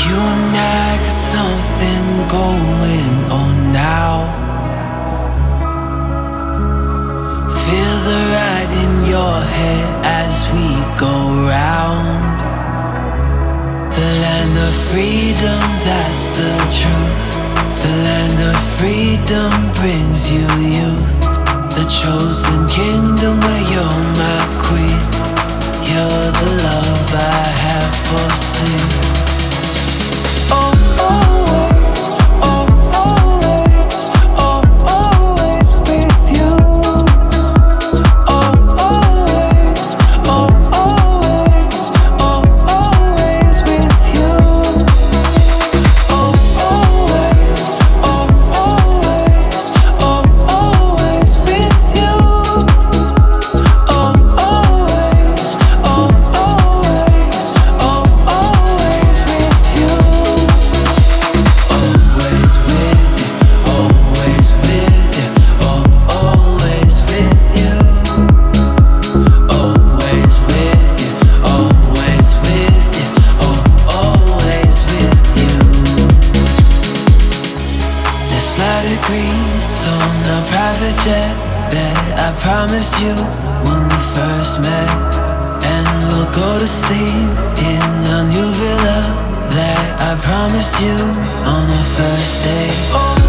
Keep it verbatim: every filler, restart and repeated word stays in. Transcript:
You and I got something going on now. Feel the ride in your head as we go round. The land of freedom, that's the truth. The land of freedom brings you youth. The chosen kingdom where you're my queen. You're the love I have foreseen. Oh, always, oh, always, oh, always with you. Oh, always, oh, always, oh, always with you. Oh, always, oh, always, oh, always with you. Oh, always, oh, always, oh, always with you. Always with you, always with you, oh, always with you. Always with you, always with you, oh, always with you. This flight agrees on a private jet that I promised you when we first met. And we'll go to sleep in a new villa that I promised you on our first date. Oh,